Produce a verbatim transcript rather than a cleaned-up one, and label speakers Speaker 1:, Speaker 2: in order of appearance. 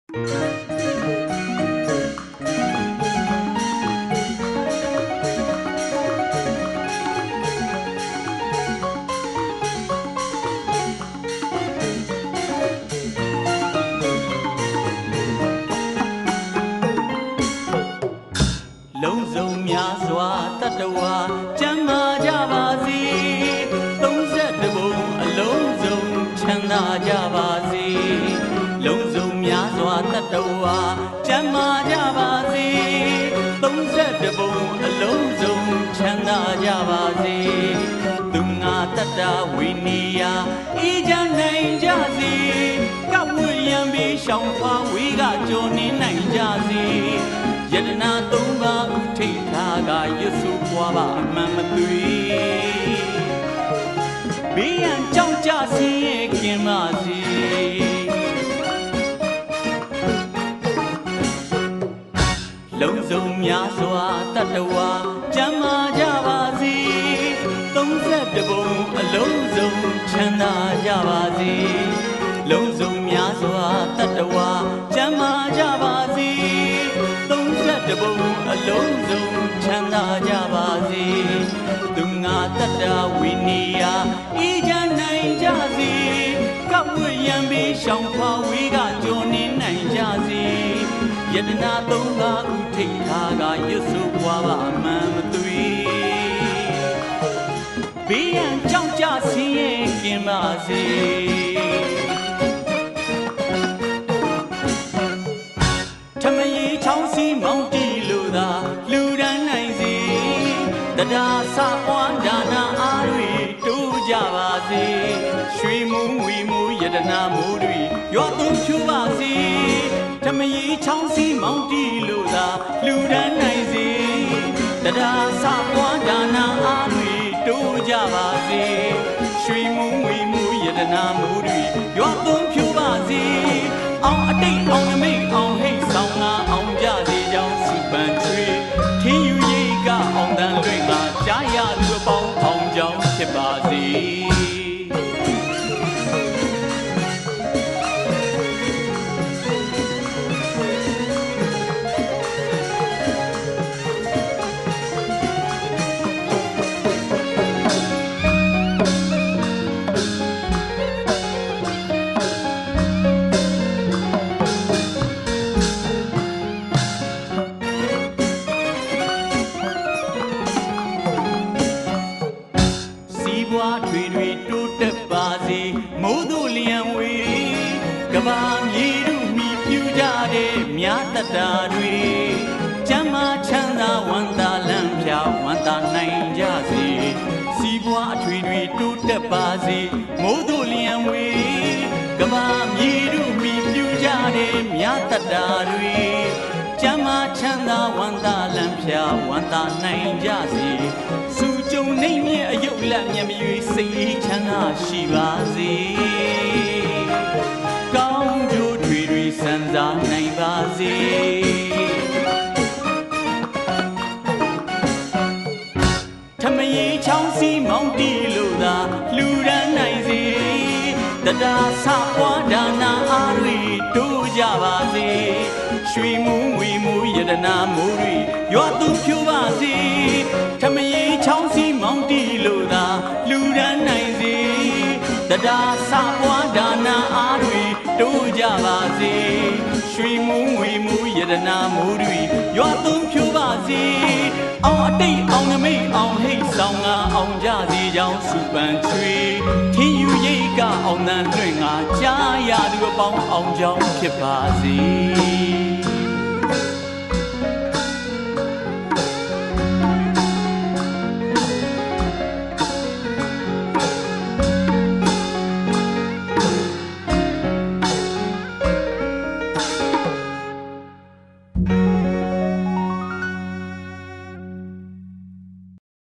Speaker 1: လုံးစုံများစွာတတဝါကျမ်းမာကြပါစေသုံးဆက်တဘုံအလုံးစုံချမ်းသာကြပါစေလုံးစုံများစွာတတဝါကျမ်းမာကြပါစေသုံးဆက်တဘုံအလုံးစုံချမ်းသာကြပါစေသူငါတတဝိနီယာဤကြနိုင်ကြစေကဝွရံပြီးရှောင်းဖွာဝေးကကြော်နေနိုင်ကြစေယတနာသုံးပါးဥထိတ်ထားကရွစုပွားပါအမှန်မသွေဘေးရန်ကြောင့်ကြဆင်းရဲခင်ပါစေလုံးစုံများစွာတတဝါကျမ်းမာကြပါစေသုံးဆက်တဘုံအလုံးစုံချမ်းသာကြပါစေလုံးစုံများစွာတတဝါကျမ်းမာကြပါစေတဘုံအလုံးစုံချမ်းသာကြပါစေသူငါတတဝိနီယာဤကြနိုင်ကြစေကဝွရံပြီးရှောင်းဖွာဝေးကကြော်နေနိုင်ကြစေယတနာသုံးပါးဥထိတ်ထားကရွစုပွားပါအမှန်မသွေဘေးရန်ကြောင့်ကြဆင်းရဲခင်ပါစေထမရေချောင်းစီမောင်းတီလို့သာလူဒန်းနိုင်စေတရားစပွားဒါနာအားတွေတိုးကြပါစေရွှေမူးငွေမူးယတနာမိုးတွေရွာသွန်းဖြူပါစေထမရေချောင်းစီမောင်းတီလို့သာလူဒန်းနိုင်စေတရားစပွားဒါနာအားတွေတိုးကြပါစေရွှေမူးငွေမူးယတနာမိုးတွေရွာသွန်းဖြူပါစေအောင်အတိတ်အောင်နမိတ်အောင်ဟိတ်ဆောင်ငါအောင်ကြစေကြောင်းစုပန်ချွေထင်းယူရိတ်ကအောင်တန်လွင့်ကကြားရသူအပေါင်းအောင်ကြောင်းဖြစ်ပါစေထွေထွေတိုးတက်ပါစေမိုးတို့လျံဝေကဘာမြေတို့မိပြူကြတဲ့မြတ်တတာတွေကျမ်းမာချမ်းသာဝန္တာလမ်းဖြာဝန္တာနိုင်ကြစေစီးပွားအထွေထွေတိုးတက်ပါစေမိုးတို့လျံဝေကဘာမြေတို့မိပြူကြတဲ့မြတ်တတာတွေကျမ်းမာချမ်းသာဝန္တာလမ်းဖြာဝန္တာနိုင်ကြစေစုကြုံနေမြအယုတ်လက်မျက်မရွေးစိတ်ချမ်းသာရှိပါစေကောင်းကျိုးထွေထွေစံစားနိုင်ပါစေထမရေချောင်းစီမောင်းတီလို့သာလူရန်နိုင်စေတရားစပွားဒါနာအားတွေတိုးကြပါစေရွှေမူးငွေမူးယတနာမိုးတွေရွာသူဖြူပါစေထမရေချောင်းစီမောင်းတီလို့သာလူရန်နိုင်စေတရားစပွားဒါနာအားတွေတိုးကြပါစေရွှေမူးငွေမူးယတနာမိုးတွေရွာသူဖြူပါစေအောင်အတိတ်အောင်နမိတ်အောင်ဟိတ်ဆောင်ငါအောင်ကြစေကြောင်းစုပန်ချွေထင်းယူရိတ်ကအောင်တန်လွင့်ငါကြားရသူအပေါင်းအောင်ကြောင်းဖြစ်ပါစေ